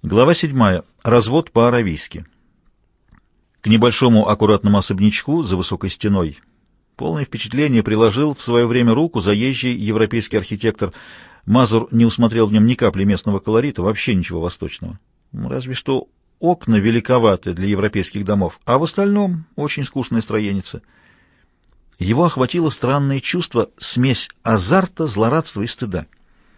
Глава 7. Развод по-аравийски. К небольшому аккуратному особнячку за высокой стеной полное впечатление приложил в свое время руку заезжий европейский архитектор. Мазур не усмотрел в нем ни капли местного колорита, вообще ничего восточного. Разве что окна великоваты для европейских домов, а в остальном очень скучная строеница. Его охватило странное чувство, смесь азарта, злорадства и стыда.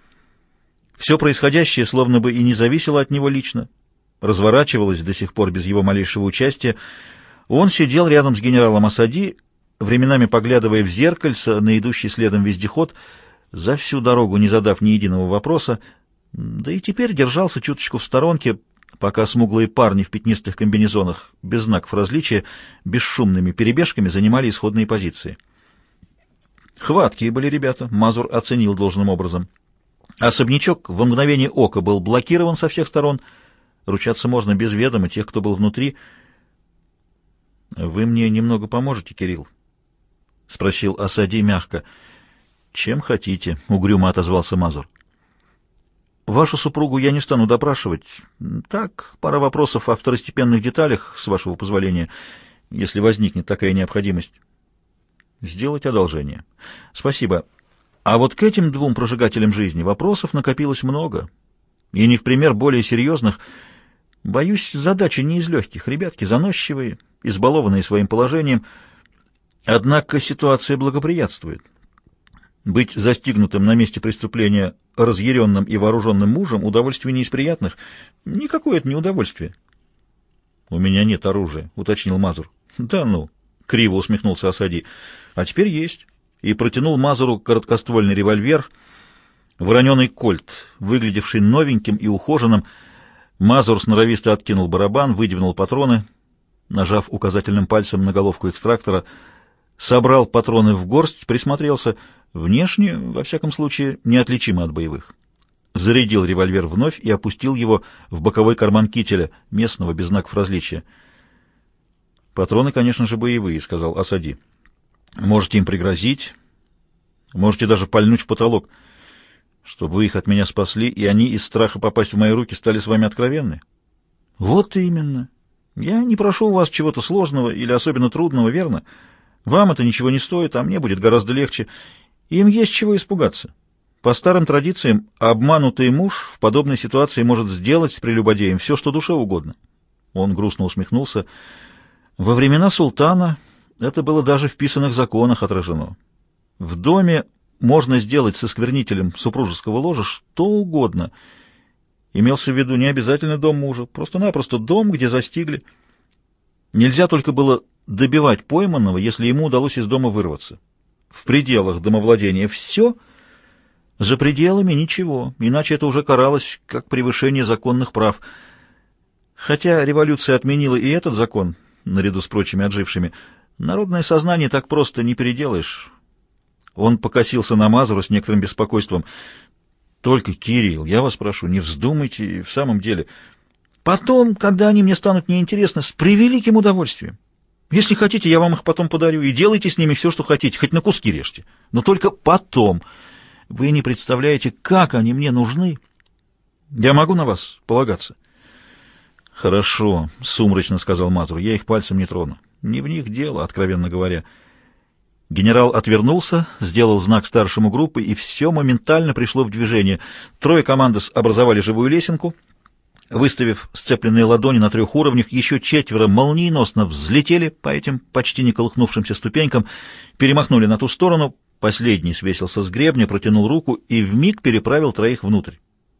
Все происходящее словно бы и не зависело от него лично, разворачивалось до сих пор без его малейшего участия. Он сидел рядом с генералом Асади, временами поглядывая в зеркальце на идущий следом вездеход, за всю дорогу не задав ни единого вопроса, да и теперь держался чуточку в сторонке, пока смуглые парни в пятнистых комбинезонах, без знаков различия, бесшумными перебежками занимали исходные позиции. Хваткие были ребята, Мазур оценил должным образом. Особнячок во мгновение ока был блокирован со всех сторон. Ручаться можно без ведома тех, кто был внутри. — Вы мне немного поможете, Кирилл? — спросил Асади мягко. — Чем хотите, — угрюмо отозвался Мазур. — Вашу супругу я не стану допрашивать. Так, пара вопросов о второстепенных деталях, с вашего позволения, если возникнет такая необходимость. — Сделать одолжение. — Спасибо. А вот к этим двум прожигателям жизни вопросов накопилось много, и не в пример более серьезных. Боюсь, задача не из легких. Ребятки заносчивые, избалованные своим положением. Однако ситуация благоприятствует. Быть застигнутым на месте преступления разъяренным и вооруженным мужем — удовольствие не из приятных. Никакое это не удовольствие. — У меня нет оружия, — уточнил Мазур. — Да ну, — криво усмехнулся Асади. — А теперь есть. И протянул Мазуру короткоствольный револьвер, вороненый кольт, выглядевший новеньким и ухоженным. Мазур сноровисто откинул барабан, выдвинул патроны, нажав указательным пальцем на головку экстрактора, собрал патроны в горсть, присмотрелся. Внешне, во всяком случае, неотличимо от боевых. Зарядил револьвер вновь и опустил его в боковой карман кителя, местного, без знаков различия. «Патроны, конечно же, боевые», — сказал Асади. «Можете им пригрозить, можете даже пальнуть в потолок, чтобы вы их от меня спасли, и они из страха попасть в мои руки стали с вами откровенны». «Вот именно. Я не прошу у вас чего-то сложного или особенно трудного, верно? Вам это ничего не стоит, а мне будет гораздо легче. Им есть чего испугаться. По старым традициям, обманутый муж в подобной ситуации может сделать с прелюбодеем все, что душе угодно». Он грустно усмехнулся. «Во времена султана это было даже в писаных законах отражено. В доме можно сделать со осквернителем супружеского ложа что угодно. Имелся в виду не обязательно дом мужа, просто-напросто дом, где застигли. Нельзя только было добивать пойманного, если ему удалось из дома вырваться. В пределах домовладения все, за пределами ничего, иначе это уже каралось как превышение законных прав. Хотя революция отменила и этот закон, наряду с прочими отжившими, народное сознание так просто не переделаешь. Он покосился на Мазура с некоторым беспокойством. «Только, Кирилл, я вас прошу, не вздумайте, в самом деле. Потом, когда они мне станут неинтересны, с превеликим удовольствием. Если хотите, я вам их потом подарю, и делайте с ними все, что хотите, хоть на куски режьте. Но только потом. Вы не представляете, как они мне нужны. Я могу на вас полагаться?» «Хорошо», — сумрачно сказал Мазур, — «я их пальцем не трону. Не в них дело, откровенно говоря». Генерал отвернулся, сделал знак старшему группы, и все моментально пришло в движение. Трое командос образовали живую лесенку. Выставив сцепленные ладони на 3 уровнях, еще 4 молниеносно взлетели по этим почти не колыхнувшимся ступенькам, перемахнули на ту сторону. Последний свесился с гребня, протянул руку и вмиг переправил 3 внутрь.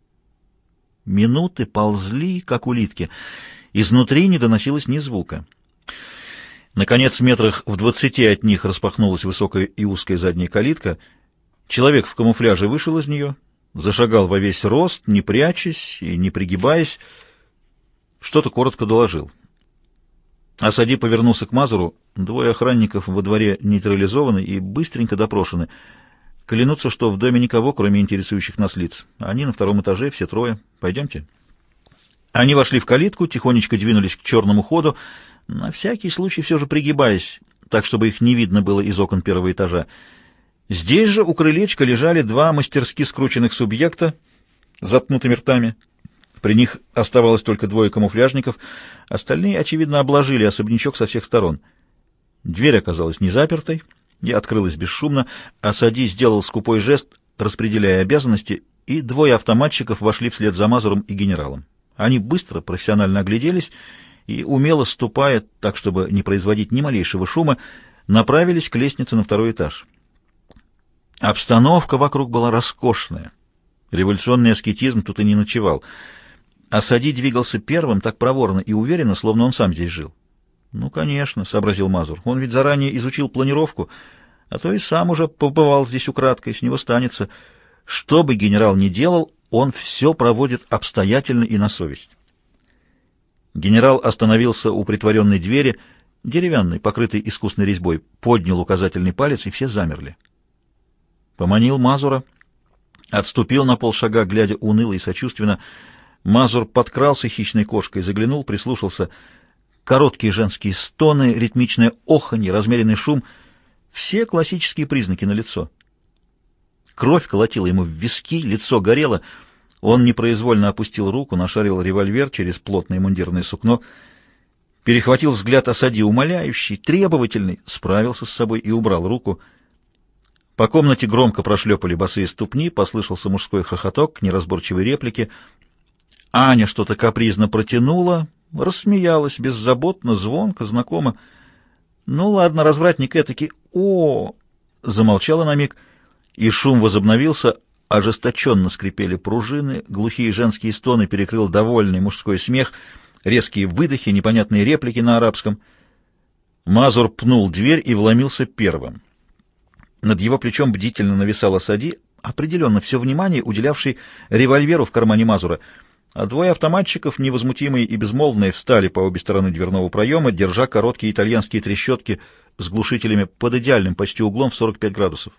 Минуты ползли, как улитки. Изнутри не доносилось ни звука. Наконец, метрах в 20 от них распахнулась высокая и узкая задняя калитка. Человек в камуфляже вышел из нее, зашагал во весь рост, не прячась и не пригибаясь. Что-то коротко доложил. Асади повернулся к Мазуру. 2 охранников во дворе нейтрализованы и быстренько допрошены. Клянутся, что в доме никого, кроме интересующих нас лиц. Они на 2-м этаже, все 3. Пойдемте. Они вошли в калитку, тихонечко двинулись к черному ходу, на всякий случай все же пригибаясь, так, чтобы их не видно было из окон 1-го этажа. Здесь же у крылечка лежали 2 мастерски скрученных субъекта с заткнутыми ртами. При них оставалось только двое камуфляжников, остальные, очевидно, обложили особнячок со всех сторон. Дверь оказалась не запертой и открылась бесшумно, а Сади сделал скупой жест, распределяя обязанности, и двое автоматчиков вошли вслед за Мазуром и генералом. Они быстро, профессионально огляделись и, умело ступая, так чтобы не производить ни малейшего шума, направились к лестнице на второй этаж. Обстановка вокруг была роскошная. Революционный аскетизм тут и не ночевал. А Сади двигался первым так проворно и уверенно, словно он сам здесь жил. «Ну, конечно», — сообразил Мазур, — «он ведь заранее изучил планировку, а то и сам уже побывал здесь украдкой, с него станется. Что бы генерал ни делал, он все проводит обстоятельно и на совесть». Генерал остановился у притворенной двери, деревянной, покрытой искусной резьбой, поднял указательный палец, и все замерли. Поманил Мазура, отступил на полшага, глядя уныло и сочувственно. Мазур подкрался хищной кошкой, заглянул, прислушался. Короткие женские стоны, ритмичное оханье, размеренный шум — все классические признаки налицо. Кровь колотила ему в виски, лицо горело. Он непроизвольно опустил руку, нашарил револьвер через плотное мундирное сукно, перехватил взгляд Асади, умоляющий, требовательный, справился с собой и убрал руку. По комнате громко прошлепали босые ступни, послышался мужской хохоток, неразборчивые реплики. Аня что-то капризно протянула, рассмеялась, беззаботно, звонко, знакомо. «Ну ладно, развратник этакий, о!» Замолчала на миг, и шум возобновился, ожесточенно скрипели пружины, глухие женские стоны перекрыл довольный мужской смех, резкие выдохи, непонятные реплики на арабском. Мазур пнул дверь и вломился первым. Над его плечом бдительно нависал Асади, определенно все внимание уделявший револьверу в кармане Мазура, а двое автоматчиков, невозмутимые и безмолвные, встали по обе стороны дверного проема, держа короткие итальянские трещотки с глушителями под идеальным почти углом в 45 градусов.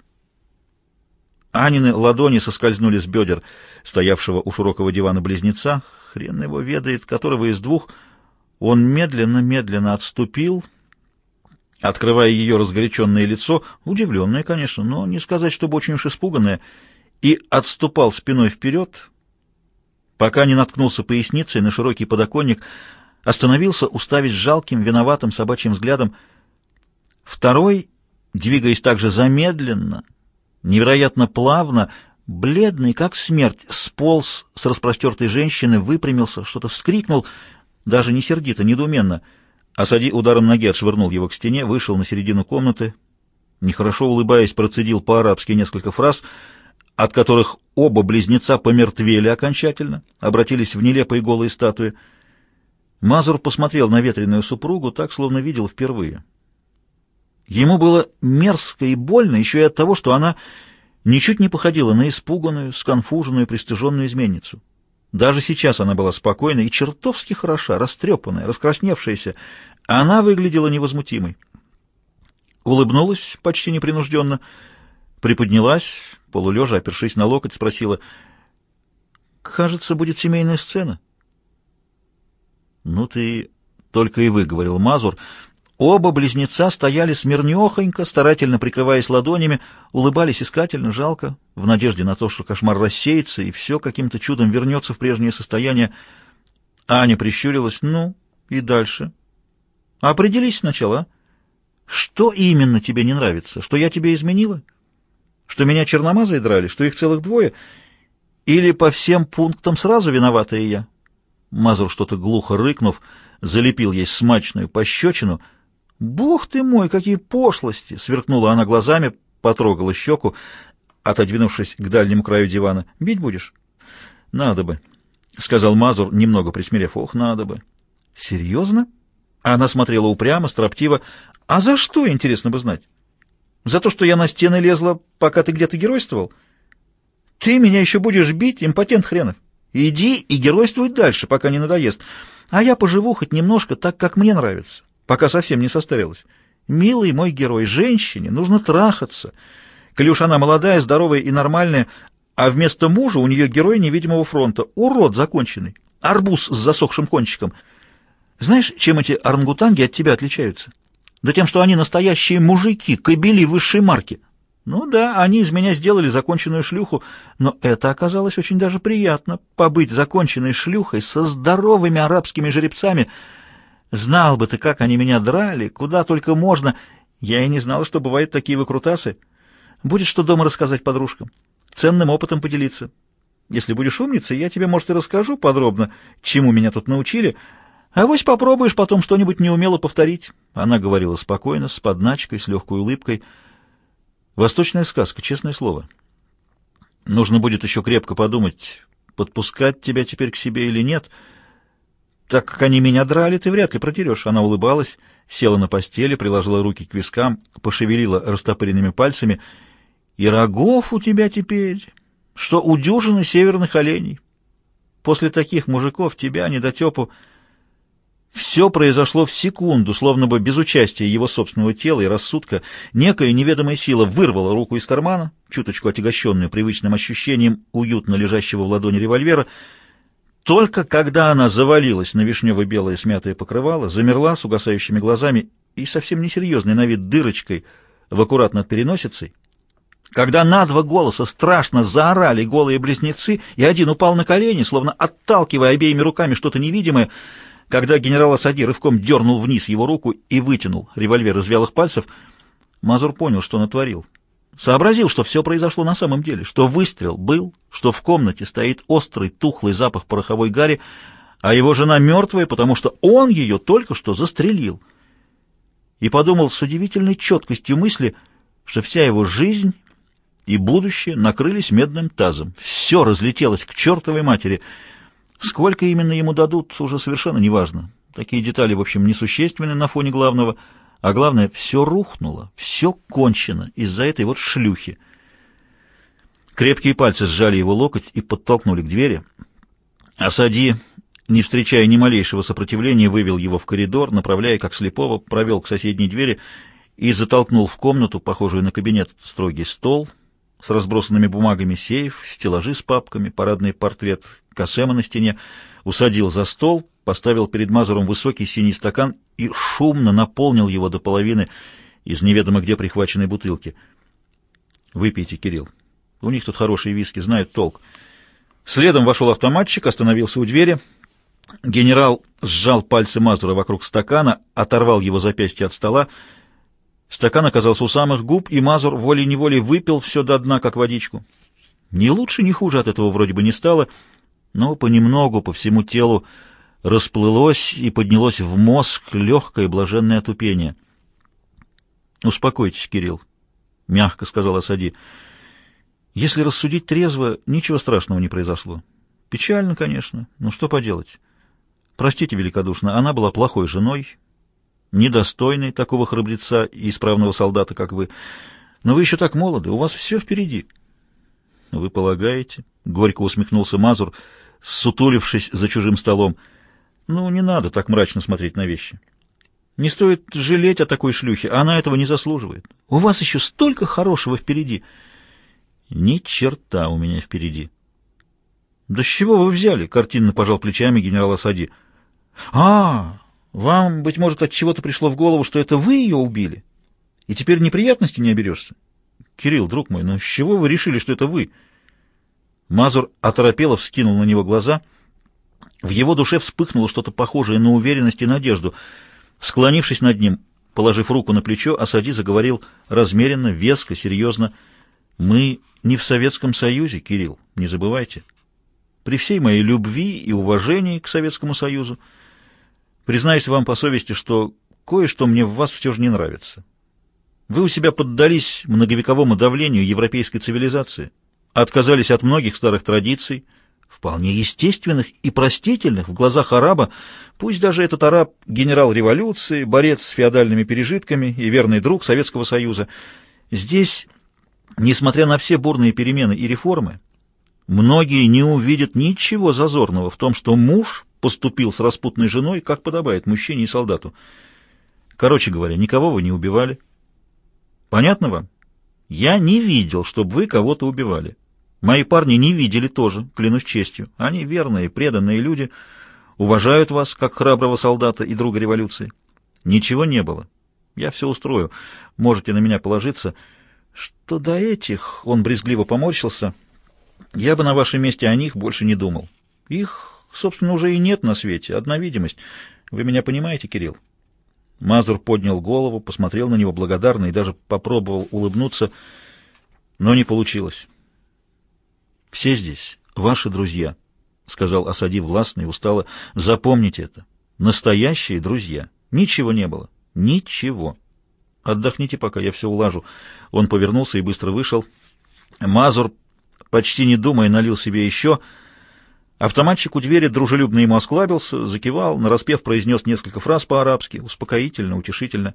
Анины ладони соскользнули с бедер стоявшего у широкого дивана близнеца, хрен его ведает, которого из двух. Он медленно-медленно отступил, открывая ее разгоряченное лицо, удивленное, конечно, но не сказать, чтобы очень уж испуганное, и отступал спиной вперед, пока не наткнулся поясницей на широкий подоконник, остановился, уставясь жалким, виноватым собачьим взглядом. Второй, двигаясь также замедленно, невероятно плавно, бледный, как смерть, сполз с распростертой женщины, выпрямился, что-то вскрикнул, даже не сердито, недоуменно. Асади ударом ноги отшвырнул его к стене, вышел на середину комнаты, нехорошо улыбаясь, процедил по-арабски несколько фраз, от которых оба близнеца помертвели окончательно, обратились в нелепые голые статуи. Мазур посмотрел на ветреную супругу так, словно видел впервые. Ему было мерзко и больно еще и от того, что она ничуть не походила на испуганную, сконфуженную, пристыженную изменницу. Даже сейчас она была спокойна и чертовски хороша, растрепанная, раскрасневшаяся. Она выглядела невозмутимой. Улыбнулась почти непринужденно, приподнялась, полулежа, опершись на локоть, спросила: «Кажется, будет семейная сцена». «Ну ты только и выговорил Мазур». Оба близнеца стояли смирнёхонько, старательно прикрываясь ладонями, улыбались искательно, жалко, в надежде на то, что кошмар рассеется и все каким-то чудом вернется в прежнее состояние. Аня прищурилась. «Ну, и дальше? Определись сначала, а? Что именно тебе не нравится? Что я тебе изменила? Что меня черномазые драли? Что их целых двое? Или по всем пунктам сразу виноватая я?» Мазур, что-то глухо рыкнув, залепил ей смачную пощечину. «Бог ты мой, какие пошлости!» — сверкнула она глазами, потрогала щеку, отодвинувшись к дальнему краю дивана. «Бить будешь?» «Надо бы», — сказал Мазур, немного присмирев. «Ох, надо бы». «Серьезно?» Она смотрела упрямо, строптиво. «А за что, интересно бы знать? За то, что я на стены лезла, пока ты где-то геройствовал? Ты меня еще будешь бить, импотент хренов? Иди и геройствуй дальше, пока не надоест. А я поживу хоть немножко так, как мне нравится, пока совсем не состарилась. Милый мой герой, женщине нужно трахаться. Коли уж она молодая, здоровая и нормальная, а вместо мужа у нее герой невидимого фронта, урод законченный, арбуз с засохшим кончиком. Знаешь, чем эти орангутанги от тебя отличаются? Да тем, что они настоящие мужики, кобели высшей марки. Ну да, они из меня сделали законченную шлюху, но это оказалось очень даже приятно — побыть законченной шлюхой со здоровыми арабскими жеребцами. Знал бы ты, как они меня драли, куда только можно. Я и не знал, что бывают такие выкрутасы. Будет что дома рассказать подружкам, ценным опытом поделиться. Если будешь умницей, я тебе, может, и расскажу подробно, чему меня тут научили, а вось попробуешь потом что-нибудь неумело повторить. Она говорила спокойно, с подначкой, с легкой улыбкой. Восточная сказка, честное слово. Нужно будет еще крепко подумать, подпускать тебя теперь к себе или нет. Так как они меня драли, ты вряд ли протерешь. Она улыбалась, села на постели, приложила руки к вискам, пошевелила растопыренными пальцами. И рогов у тебя теперь, что у дюжины северных оленей. После таких мужиков тебя, недотепу... Все произошло в секунду, словно бы без участия его собственного тела и рассудка. Некая неведомая сила вырвала руку из кармана, чуточку отягощенную привычным ощущением уютно лежащего в ладони револьвера. Только когда она завалилась на вишнево-белое смятое покрывало, замерла с угасающими глазами и совсем несерьезной на вид дырочкой в аккуратно над переносицей, когда на два голоса страшно заорали голые близнецы, и один упал на колени, словно отталкивая обеими руками что-то невидимое, когда генерал Асади рывком дернул вниз его руку и вытянул револьвер из вялых пальцев, Мазур понял, что натворил. Сообразил, что все произошло на самом деле, что выстрел был, что в комнате стоит острый, тухлый запах пороховой гари, а его жена мертвая, потому что он ее только что застрелил. И подумал с удивительной четкостью мысли, что вся его жизнь и будущее накрылись медным тазом. Все разлетелось к чертовой матери. Сколько именно ему дадут, уже совершенно неважно. Такие детали, в общем, несущественны на фоне главного. А главное, все рухнуло, все кончено из-за этой вот шлюхи. Крепкие пальцы сжали его локоть и подтолкнули к двери. Асади, не встречая ни малейшего сопротивления, вывел его в коридор, направляя как слепого, провел к соседней двери и затолкнул в комнату, похожую на кабинет, строгий стол с разбросанными бумагами, сейф, стеллажи с папками, парадный портрет Касема на стене, усадил за стол, поставил перед Мазуром высокий синий стакан и шумно наполнил его до половины из неведомо где прихваченной бутылки. «Выпейте, Кирилл. У них тут хорошие виски, знают толк». Следом вошел автоматчик, остановился у двери. Генерал сжал пальцы Мазура вокруг стакана, оторвал его запястье от стола. Стакан оказался у самых губ, и Мазур волей-неволей выпил все до дна, как водичку. Ни лучше, ни хуже от этого вроде бы не стало, но понемногу по всему телу расплылось и поднялось в мозг легкое блаженное отупение. «Успокойтесь, Кирилл», — мягко сказал Асади. «Если рассудить трезво, ничего страшного не произошло. Печально, конечно, но что поделать. Простите великодушно, она была плохой женой, недостойной такого храбреца и исправного солдата, как вы. Но вы еще так молоды, у вас все впереди». «Вы полагаете?» — горько усмехнулся Мазур, ссутулившись за чужим столом. «Ну, не надо так мрачно смотреть на вещи. Не стоит жалеть о такой шлюхе, она этого не заслуживает. У вас еще столько хорошего впереди». «Ни черта у меня впереди». «Да с чего вы взяли?» — картинно пожал плечами генерал Асади. Вам, быть может, от чего-то пришло в голову, что это вы ее убили, и теперь неприятностей не оберешься? Кирилл, друг мой, ну с чего вы решили, что это вы?» Мазур оторопело вскинул на него глаза. В его душе вспыхнуло что-то похожее на уверенность и надежду. Склонившись над ним, положив руку на плечо, Асади заговорил размеренно, веско, серьезно. «Мы не в Советском Союзе, Кирилл, не забывайте. При всей моей любви и уважении к Советскому Союзу, признаюсь вам по совести, что кое-что мне в вас все же не нравится. Вы у себя поддались многовековому давлению европейской цивилизации, отказались от многих старых традиций, вполне естественных и простительных в глазах араба, пусть даже этот араб — генерал революции, борец с феодальными пережитками и верный друг Советского Союза. Здесь, несмотря на все бурные перемены и реформы, многие не увидят ничего зазорного в том, что муж поступил с распутной женой, как подобает мужчине и солдату. Короче говоря, никого вы не убивали. Понятно вам? Я не видел, чтобы вы кого-то убивали. Мои парни не видели тоже, клянусь честью. Они верные, преданные люди, уважают вас, как храброго солдата и друга революции. Ничего не было. Я все устрою. Можете на меня положиться. что до этих, он брезгливо поморщился, я бы на вашем месте о них больше не думал. Их, собственно, уже и нет на свете, одна видимость. Вы меня понимаете, Кирилл? Мазур поднял голову, посмотрел на него благодарно и даже попробовал улыбнуться, но не получилось. «Все здесь ваши друзья», — сказал Асади властно и устало. «Запомните это. Настоящие друзья. Ничего не было. Ничего. Отдохните пока, я все улажу». Он повернулся и быстро вышел. Мазур, почти не думая, налил себе еще. Автоматчик у двери дружелюбно ему осклабился, закивал, нараспев произнес несколько фраз по-арабски, успокоительно, утешительно.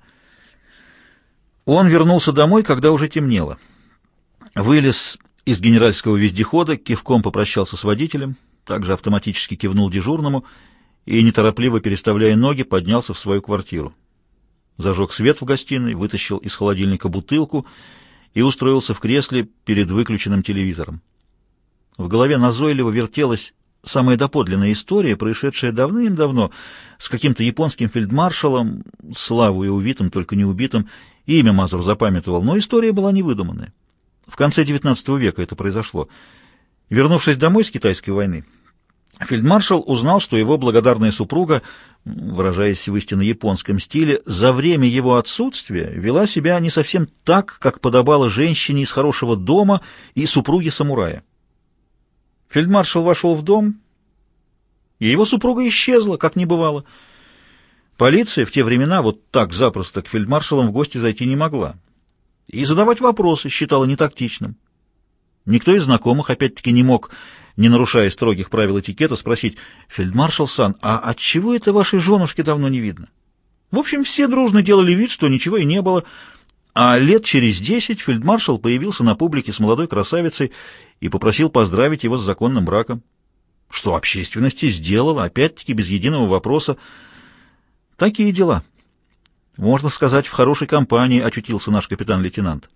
Он вернулся домой, когда уже темнело. Вылез из генеральского вездехода, кивком попрощался с водителем, также автоматически кивнул дежурному и, неторопливо переставляя ноги, поднялся в свою квартиру. Зажег свет в гостиной, вытащил из холодильника бутылку и устроился в кресле перед выключенным телевизором. В голове назойливо вертелась самая доподлинная история, происшедшая давным-давно с каким-то японским фельдмаршалом, славу и увитым, только не убитым. Имя Мазур запамятовал, но история была невыдуманная. В конце XIX века это произошло. Вернувшись домой с китайской войны, фельдмаршал узнал, что его благодарная супруга, выражаясь в истинно японском стиле, за время его отсутствия вела себя не совсем так, как подобало женщине из хорошего дома и супруге самурая. Фельдмаршал вошел в дом, и его супруга исчезла, как не бывало. Полиция в те времена вот так запросто к фельдмаршалам в гости зайти не могла. И задавать вопросы считала нетактичным. Никто из знакомых, опять-таки, не мог, не нарушая строгих правил этикета, спросить: «Фельдмаршал Сан, а отчего это вашей женушки давно не видно?» В общем, все дружно делали вид, что ничего и не было, а лет через 10 фельдмаршал появился на публике с молодой красавицей и попросил поздравить его с законным браком, что общественности сделала, опять-таки, без единого вопроса. Такие дела. Можно сказать, в хорошей компании очутился наш капитан-лейтенант.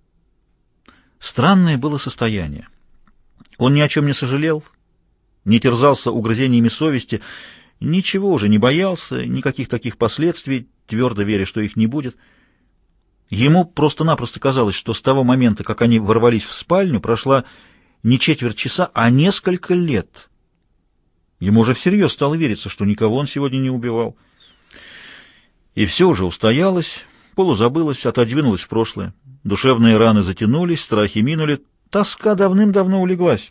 Странное было состояние. Он ни о чем не сожалел, не терзался угрызениями совести, ничего уже не боялся, никаких таких последствий, твердо веря, что их не будет. Ему просто-напросто казалось, что с того момента, как они ворвались в спальню, прошла не четверть часа, а несколько лет. Ему уже всерьез стало вериться, что никого он сегодня не убивал. И все уже устоялось, полузабылось, отодвинулось в прошлое. Душевные раны затянулись, страхи минули, тоска давным-давно улеглась.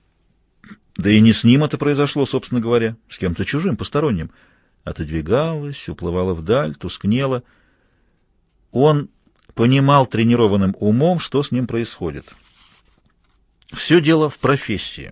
Да и не с ним это произошло, собственно говоря, с кем-то чужим, посторонним. Отодвигалась, уплывала вдаль, тускнела. Он понимал тренированным умом, что с ним происходит. Все дело в профессии.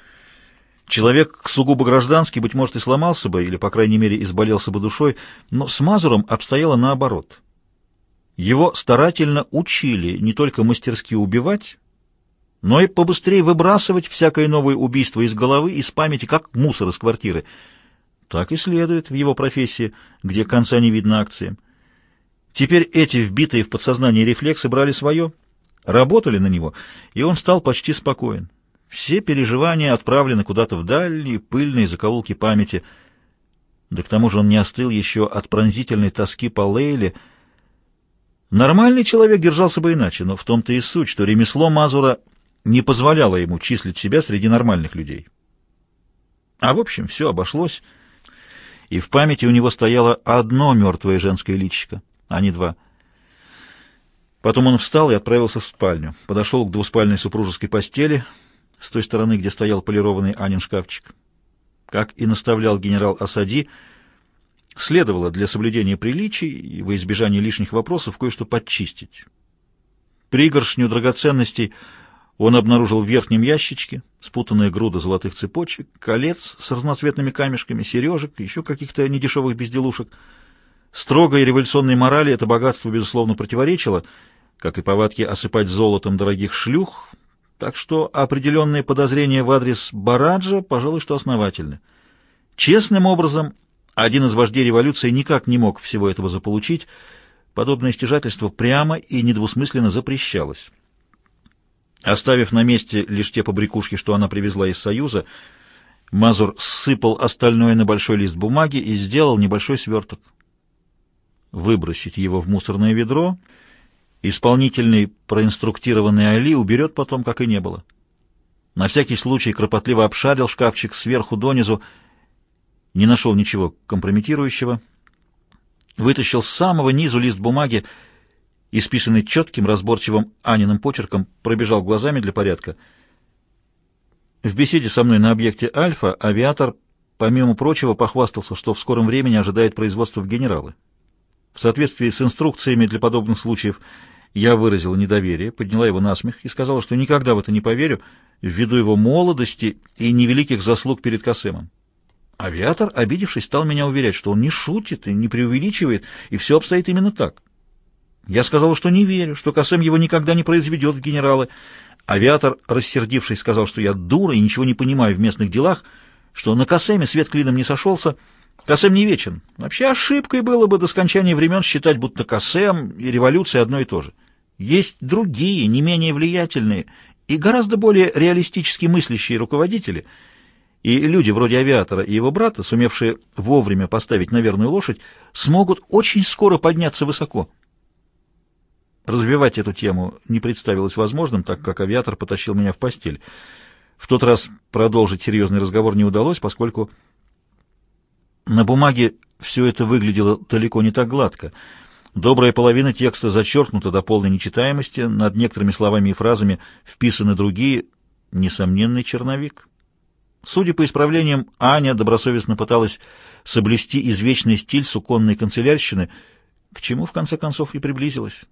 Человек сугубо гражданский, быть может, и сломался бы, или, по крайней мере, изболелся бы душой, но с Мазуром обстояло наоборот. Его старательно учили не только мастерски убивать, но и побыстрее выбрасывать всякое новое убийство из головы, из памяти, как мусор из квартиры. Так и следует в его профессии, где конца не видно акциям. Теперь эти вбитые в подсознание рефлексы брали свое, работали на него, и он стал почти спокоен. Все переживания отправлены куда-то в дальние пыльные закоулки памяти. Да к тому же он не остыл еще от пронзительной тоски по Лейле. Нормальный человек держался бы иначе, но в том-то и суть, что ремесло Мазура не позволяло ему числить себя среди нормальных людей. А в общем, все обошлось, и в памяти у него стояло одно мертвое женское личико, а не два. Потом он встал и отправился в спальню, подошел к двуспальной супружеской постели, с той стороны, где стоял полированный Анин шкафчик. Как и наставлял генерал Асади, следовало для соблюдения приличий и во избежание лишних вопросов кое-что подчистить. Пригоршню драгоценностей он обнаружил в верхнем ящичке: спутанная груда золотых цепочек, колец с разноцветными камешками, сережек, еще каких-то недешевых безделушек. Строгой революционной морали это богатство, безусловно, противоречило, как и повадке осыпать золотом дорогих шлюх, так что определенные подозрения в адрес Бараджа, пожалуй, что основательны. Честным образом, один из вождей революции никак не мог всего этого заполучить, подобное стяжательство прямо и недвусмысленно запрещалось. Оставив на месте лишь те побрякушки, что она привезла из Союза, Мазур сыпал остальное на большой лист бумаги и сделал небольшой сверток. Выбросить его в мусорное ведро Исполнительный, проинструктированный Али уберет потом, как и не было. На всякий случай кропотливо обшарил шкафчик сверху донизу, не нашел ничего компрометирующего, вытащил с самого низу лист бумаги, исписанный четким, разборчивым Аниным почерком, пробежал глазами для порядка. В беседе со мной на объекте «Альфа» авиатор, помимо прочего, похвастался, что в скором времени ожидает производства в генералы. В соответствии с инструкциями для подобных случаев я выразила недоверие, подняла его на смех и сказала, что никогда в это не поверю, ввиду его молодости и невеликих заслуг перед Касемом. Авиатор, обидевшись, стал меня уверять, что он не шутит и не преувеличивает, и все обстоит именно так. Я сказала, что не верю, что Касем его никогда не произведет в генералы. Авиатор, рассердившись, сказал, что я дура и ничего не понимаю в местных делах, что на Касеме свет клином не сошелся. Касем не вечен. Вообще ошибкой было бы до скончания времен считать, будто Касем и революция одно и то же. Есть другие, не менее влиятельные и гораздо более реалистически мыслящие руководители, и люди вроде авиатора и его брата, сумевшие вовремя поставить на верную лошадь, смогут очень скоро подняться высоко. Развивать эту тему не представилось возможным, так как авиатор потащил меня в постель. В тот раз продолжить серьезный разговор не удалось, поскольку на бумаге все это выглядело далеко не так гладко. Добрая половина текста зачеркнута до полной нечитаемости, над некоторыми словами и фразами вписаны другие, несомненный черновик. Судя по исправлениям, Аня добросовестно пыталась соблюсти извечный стиль суконной канцелярщины, к чему в конце концов и приблизилась.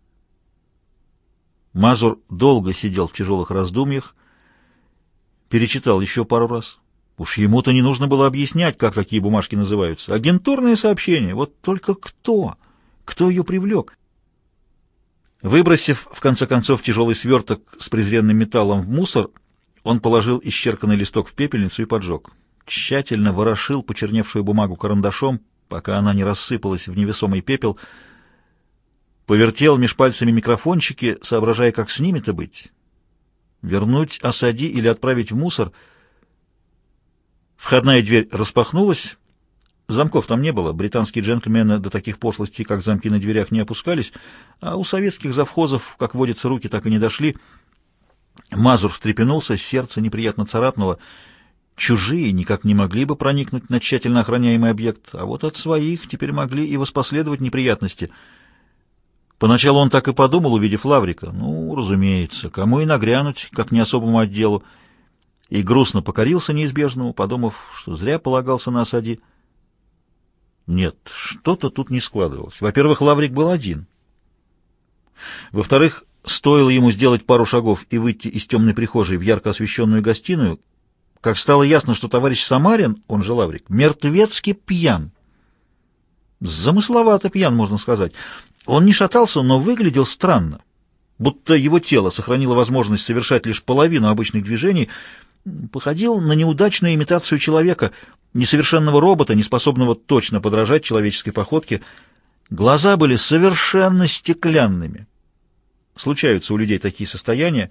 Мазур долго сидел в тяжелых раздумьях, перечитал еще пару раз. Уж ему-то не нужно было объяснять, как такие бумажки называются. Агентурное сообщение. Вот только кто? Кто ее привлек? Выбросив, в конце концов, тяжелый сверток с презренным металлом в мусор, он положил исчерканный листок в пепельницу и поджег. Тщательно ворошил почерневшую бумагу карандашом, пока она не рассыпалась в невесомый пепел. Повертел меж пальцами микрофончики, соображая, как с ними-то быть. Вернуть Асади или отправить в мусор. Входная дверь распахнулась. Замков там не было. Британские джентльмены до таких пошлостей, как замки на дверях, не опускались, а у советских завхозов, как водится, руки так и не дошли. Мазур встрепенулся, сердце неприятно царапнуло. Чужие никак не могли бы проникнуть на тщательно охраняемый объект, а вот от своих теперь могли и воспоследовать неприятности. Поначалу он так и подумал, увидев Лаврика. Ну, разумеется, кому и нагрянуть, как не особому отделу. И грустно покорился неизбежному, подумав, что зря полагался на Асади. Нет, что-то тут не складывалось. Во-первых, Лаврик был один. Во-вторых, стоило ему сделать пару шагов и выйти из темной прихожей в ярко освещенную гостиную, как стало ясно, что товарищ Самарин, он же Лаврик, мертвецки пьян. Замысловато пьян, можно сказать. Он не шатался, но выглядел странно, будто его тело сохранило возможность совершать лишь половину обычных движений, походил на неудачную имитацию человека, несовершенного робота, не способного точно подражать человеческой походке. Глаза были совершенно стеклянными. Случаются у людей такие состояния,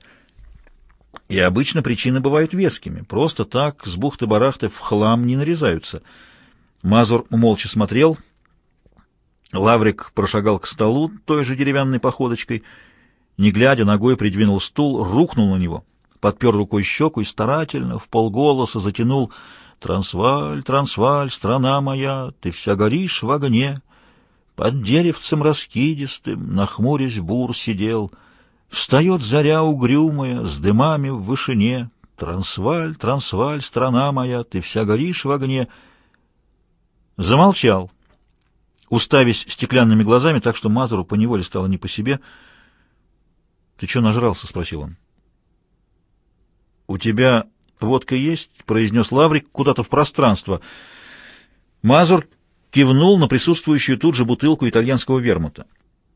и обычно причины бывают вескими. Просто так, с бухты-барахты, в хлам не нарезаются. Мазур молча смотрел. Лаврик прошагал к столу той же деревянной походочкой, не глядя, ногой придвинул стул, рухнул на него, подпер рукой щеку и старательно, вполголоса затянул: «Трансваль, Трансваль, страна моя, ты вся горишь в огне. Под деревцем раскидистым, нахмурясь, бур сидел. Встает заря угрюмая, с дымами в вышине. Трансваль, Трансваль, страна моя, ты вся горишь в огне». Замолчал, уставясь стеклянными глазами, так что Мазуру поневоле стало не по себе. «Ты что нажрался?» — спросил он. «У тебя водка есть?» — произнес Лаврик куда-то в пространство. Мазур кивнул на присутствующую тут же бутылку итальянского вермута.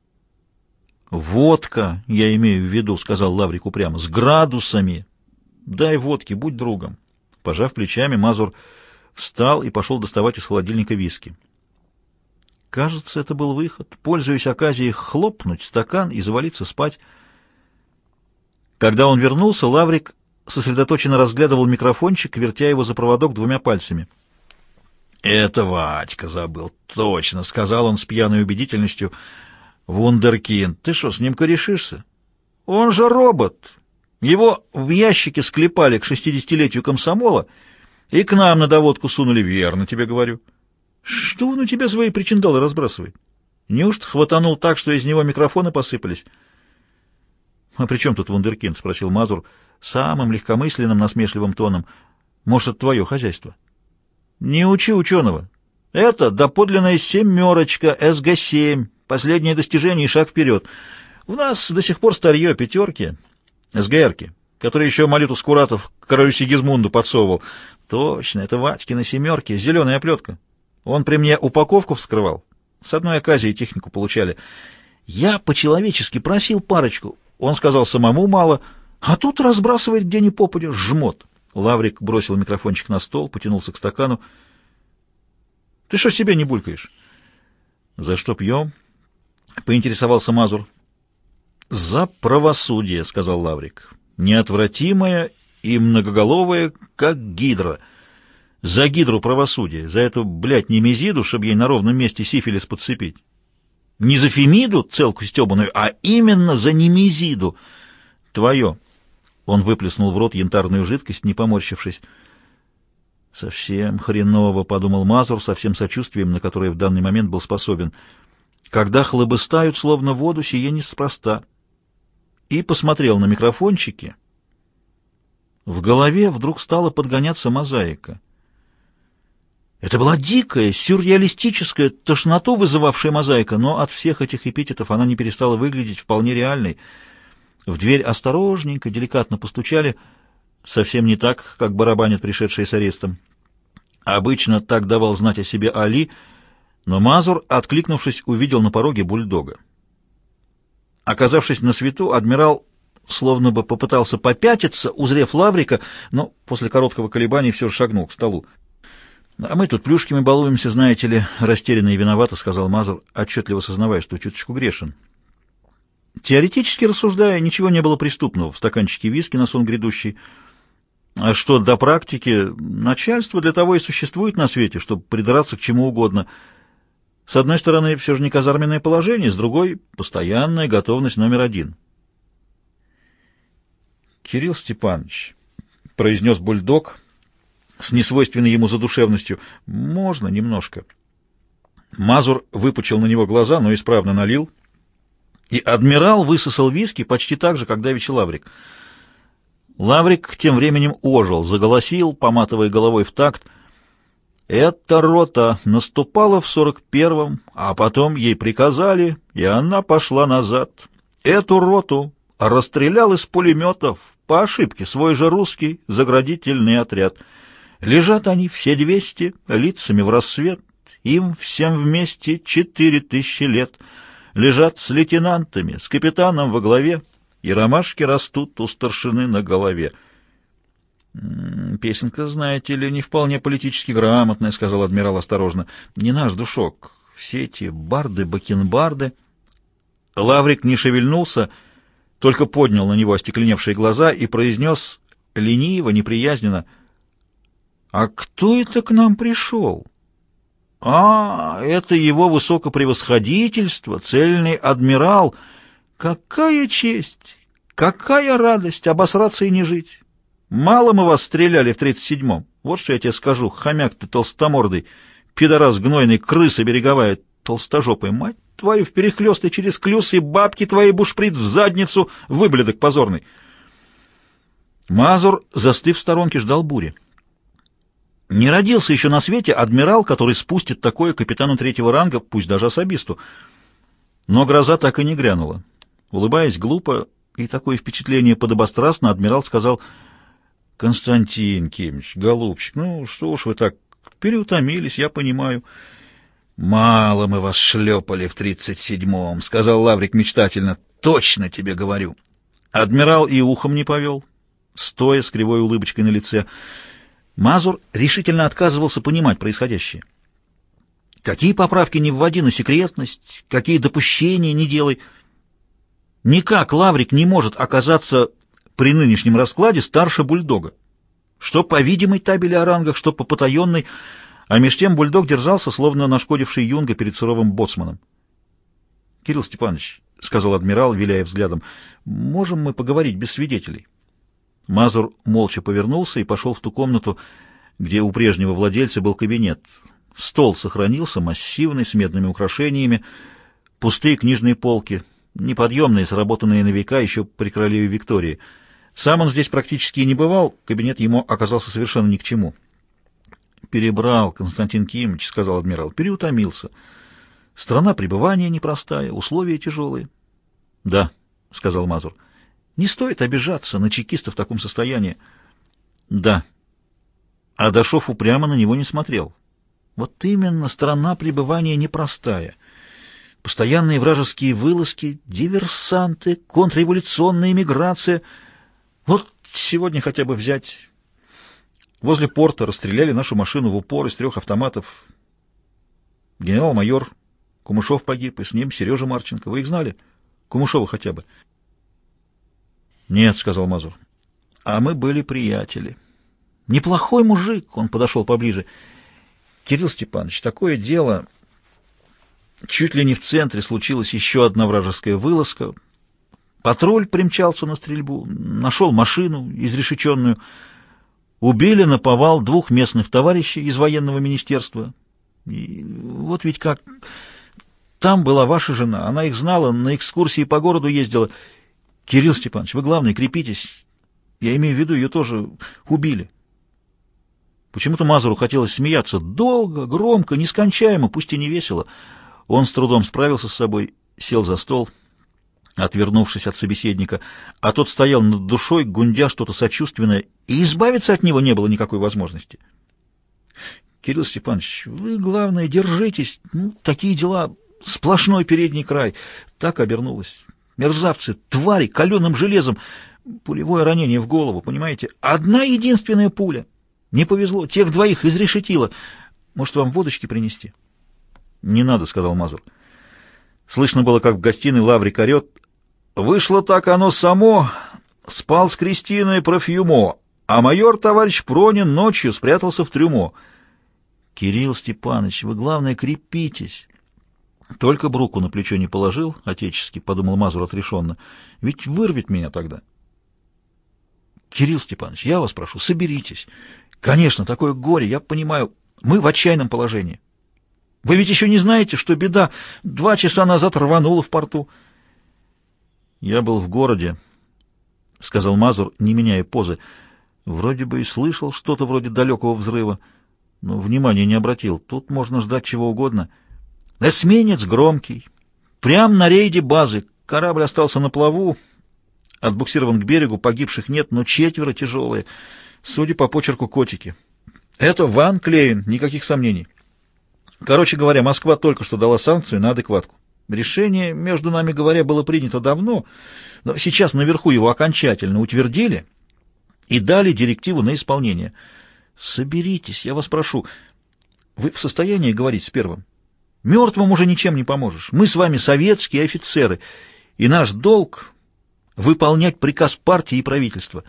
«Водка, я имею в виду», — сказал Лаврик упрямо, — «с градусами. Дай водки, будь другом». Пожав плечами, Мазур встал и пошел доставать из холодильника виски. Кажется, это был выход. Пользуясь оказией, хлопнуть стакан и завалиться спать. Когда он вернулся, Лаврик сосредоточенно разглядывал микрофончик, вертя его за проводок двумя пальцами. «Это Вадька забыл, точно», — сказал он с пьяной убедительностью. Вундеркинд, ты что, с ним корешишься? Он же робот. Его в ящике склепали к 60-летию комсомола и к нам на доводку сунули, верно тебе говорю. Что он у тебя свои причиндалы разбрасывает? Неужто хватанул так, что из него микрофоны посыпались? — А при чем тут вундеркинд? — спросил Мазур самым легкомысленным, насмешливым тоном. — Может, это твое хозяйство? — Не учи ученого. Это доподлинная семерочка, СГ-7, последнее достижение и шаг вперед. У нас до сих пор старье, пятерки, СГРки, которые еще молитву Скуратов королю Сигизмунду подсовывал. Точно, это Ватькина семерки, зеленая оплетка. Он при мне упаковку вскрывал. С одной оказией технику получали. Я по-человечески просил парочку. Он сказал, самому мало, а тут разбрасывает где ни попадя, жмот. Лаврик бросил микрофончик на стол, потянулся к стакану. — Ты что себе не булькаешь? — За что пьем? — поинтересовался Мазур. — За правосудие, — сказал Лаврик. — Неотвратимое и многоголовое, как гидра. За гидру правосудия, за эту, блядь, немезиду, чтобы ей на ровном месте сифилис подцепить. Не за Фемиду, целку стебаную, а именно за немезиду. Твое. Он выплеснул в рот янтарную жидкость, не поморщившись. Совсем хреново, подумал Мазур, со всем сочувствием, на которое в данный момент был способен. Когда хлобыстают, словно воду, сие неспроста. И посмотрел на микрофончики. В голове вдруг стала подгоняться мозаика. Это была дикая, сюрреалистическая, тошноту вызывавшая мозаика, но от всех этих эпитетов она не перестала выглядеть вполне реальной. В дверь осторожненько, деликатно постучали, совсем не так, как барабанят пришедшие с арестом. Обычно так давал знать о себе Али, но Мазур, откликнувшись, увидел на пороге бульдога. Оказавшись на свету, адмирал словно бы попытался попятиться, узрев Лаврика, но после короткого колебания все же шагнул к столу. — А мы тут плюшками балуемся, знаете ли, — растерянно и виновато, — сказал Мазур, отчетливо сознавая, что чуточку грешен. Теоретически рассуждая, ничего не было преступного в стаканчике виски на сон грядущий. А что до практики, начальство для того и существует на свете, чтобы придраться к чему угодно. С одной стороны, все же не казарменное положение, с другой — постоянная готовность номер один. — Кирилл Степанович, — произнес бульдог с несвойственной ему задушевностью, — можно немножко. Мазур выпучил на него глаза, но исправно налил, и адмирал высосал виски почти так же, как давеча Лаврик. Лаврик тем временем ожил, заголосил, поматывая головой в такт. Эта рота наступала в 41-м, а потом ей приказали, и она пошла назад. Эту роту расстрелял из пулеметов, по ошибке, свой же русский заградительный отряд. Лежат они все 200, лицами в рассвет, им всем вместе 4000 лет. Лежат с лейтенантами, с капитаном во главе, и ромашки растут у старшины на голове. «Песенка, знаете ли, не вполне политически грамотная», — сказал адмирал осторожно. «Не наш душок. Все эти барды, бакенбарды». Лаврик не шевельнулся, только поднял на него остекленевшие глаза и произнес лениво, неприязненно: «А кто это к нам пришел?» «А, это его высокопревосходительство, цельный адмирал. Какая честь, какая радость обосраться и не жить! Мало мы вас стреляли в 37-м. Вот что я тебе скажу, хомяк ты толстомордый, пидорас гнойный, крыса береговая, толстожопая, мать твою, вперехлёст и через клюз, и бабки твои бушприт в задницу, выблядок позорный!» Мазур, застыв в сторонке, ждал бури. Не родился еще на свете адмирал, который спустит такое капитану 3-го ранга, пусть даже особисту. Но гроза так и не грянула. Улыбаясь глупо и такое впечатление подобострастно, адмирал сказал: «Константин Кимович, голубчик, ну что уж вы так переутомились, я понимаю». «Мало мы вас шлепали в 37-м», — сказал Лаврик мечтательно. «Точно тебе говорю». Адмирал и ухом не повел, стоя с кривой улыбочкой на лице. Мазур решительно отказывался понимать происходящее. Какие поправки не вводи на секретность, какие допущения не делай. Никак Лаврик не может оказаться при нынешнем раскладе старше бульдога. Что по видимой табели о рангах, что по потаенной, а меж тем бульдог держался, словно нашкодивший юнга перед суровым боцманом. — Кирилл Степанович, — сказал адмирал, виляя взглядом, — можем мы поговорить без свидетелей? Мазур молча повернулся и пошел в ту комнату, где у прежнего владельца был кабинет. Стол сохранился, массивный, с медными украшениями, пустые книжные полки, неподъемные, сработанные на века еще при королеве Виктории. Сам он здесь практически и не бывал, кабинет ему оказался совершенно ни к чему. «Перебрал, Константин Кимович», — сказал адмирал, — «переутомился. Страна пребывания непростая, условия тяжелые». «Да», — сказал Мазур, — «не стоит обижаться на чекиста в таком состоянии». «Да». Адашов упрямо на него не смотрел. «Вот именно, страна пребывания непростая. Постоянные вражеские вылазки, диверсанты, контрреволюционная эмиграция. Вот сегодня хотя бы взять... Возле порта расстреляли нашу машину в упор из 3 автоматов. Генерал-майор Кумышов погиб, и с ним Сережа Марченко. Вы их знали? Кумышова хотя бы?» «Нет», — сказал Мазур. «А мы были приятели. Неплохой мужик», — он подошел поближе. «Кирилл Степанович, такое дело... Чуть ли не в центре случилась еще одна вражеская вылазка. Патруль примчался на стрельбу, нашел машину изрешеченную. Убили наповал 2 местных товарищей из военного министерства. И вот ведь как... Там была ваша жена, она их знала, на экскурсии по городу ездила. Кирилл Степанович, вы, главное, крепитесь. Я имею в виду, ее тоже убили». Почему-то Мазуру хотелось смеяться долго, громко, нескончаемо, пусть и не весело. Он с трудом справился с собой, сел за стол, отвернувшись от собеседника, а тот стоял над душой, гундя что-то сочувственное, и избавиться от него не было никакой возможности. «Кирилл Степанович, вы, главное, держитесь. Такие дела, сплошной передний край». Так обернулось. Мерзавцы, твари, каленым железом. Пулевое ранение в голову, понимаете? Одна единственная пуля. Не повезло, тех 2 изрешетило. Может, вам водочки принести? «Не надо», — сказал Мазур. Слышно было, как в гостиной Лаврик орет: «Вышло так оно само, спал с Кристиной Профьюмо, а майор товарищ Пронин ночью спрятался в трюмо». «Кирилл Степанович, вы, главное, крепитесь». «Только б руку на плечо не положил, отечески», — подумал Мазур отрешенно, — «ведь вырвет меня тогда». «Кирилл Степанович, я вас прошу, соберитесь. Конечно, такое горе, я понимаю, мы в отчаянном положении. Вы ведь еще не знаете, что беда 2 часа назад рванула в порту». «Я был в городе», — сказал Мазур, не меняя позы. «Вроде бы и слышал что-то вроде далекого взрыва, но внимания не обратил. Тут можно ждать чего угодно. Эсминец громкий. Прям на рейде базы. Корабль остался на плаву. Отбуксирован к берегу, погибших нет, но 4 тяжелые. Судя по почерку, котики. Это Ван Клейн, никаких сомнений. Короче говоря, Москва только что дала санкцию на адекватку. Решение, между нами говоря, было принято давно, но сейчас наверху его окончательно утвердили и дали директиву на исполнение. Соберитесь, я вас прошу. Вы в состоянии говорить с первым? Мертвым уже ничем не поможешь. Мы с вами советские офицеры, и наш долг — выполнять приказ партии и правительства».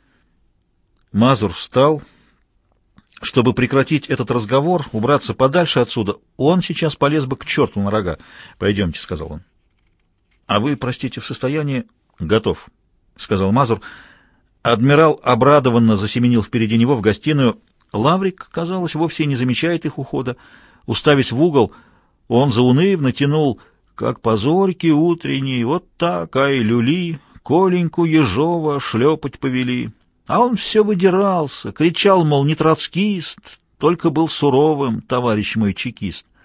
Мазур встал, чтобы прекратить этот разговор, убраться подальше отсюда. Он сейчас полез бы к черту на рога. «Пойдемте», — сказал он. «А вы, простите, в состоянии...» «Готов», — сказал Мазур. Адмирал обрадованно засеменил впереди него в гостиную. Лаврик, казалось, вовсе не замечает их ухода. Уставясь в угол, он заунывно тянул: «Как позорьки утренние, вот так, ай, люли, Коленьку Ежова шлепать повели». А он все выдирался, кричал, мол, не троцкист, только был суровым, товарищ мой чекист.